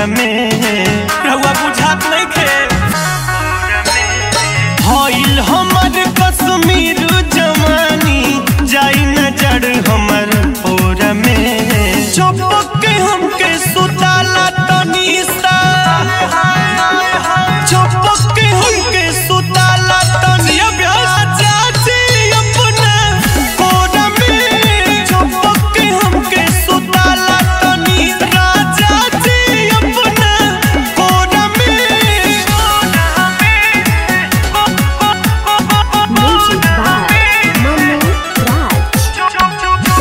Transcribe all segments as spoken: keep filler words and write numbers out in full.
में रहुआ बुझात नहीं खे भइल हमर कश्मीर जवानी जाई न जड़ हमर पोर में चुपक के हमके सुताला तनी सा चुपक के हमके सुताला तनी चाची अपना कोर में चुपक के हमके सुताला तनी राजा जी अपना कोर में Music by Manu Raj.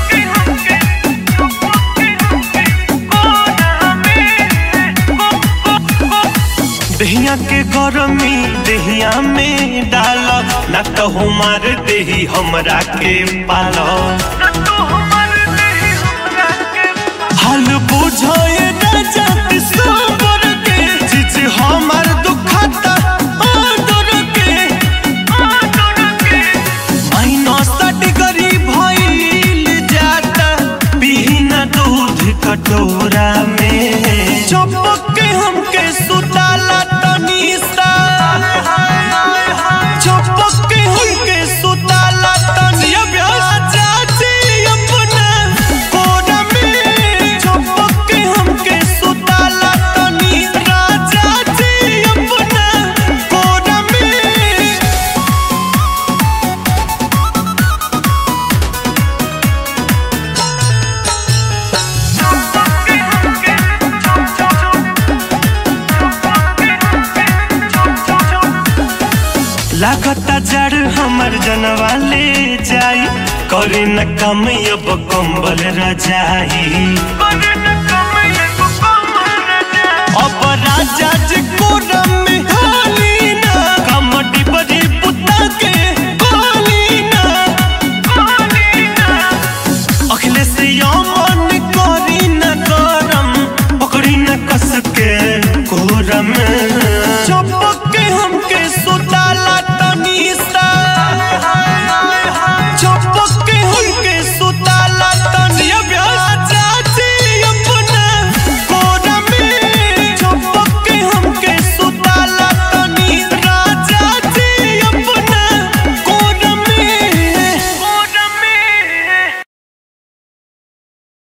दहिया के गरमी दहिया में डाल न तो हमार देही हमरा के पाल हाल बुझे न जात सोबर के चीज हमार दुखता आदर के माइनस डिग्री भइल जाता बिना दूध कटोरा में चुपक के हमके सुताला तनी सा चुपक के हमके सुताला तनी चाची अपना कोर में चुपक के हमके सुताला तनी राजा जी अपना कोर में लागता जड़ हमर जनवा ले जाई करे न कम अब कंबल रजाई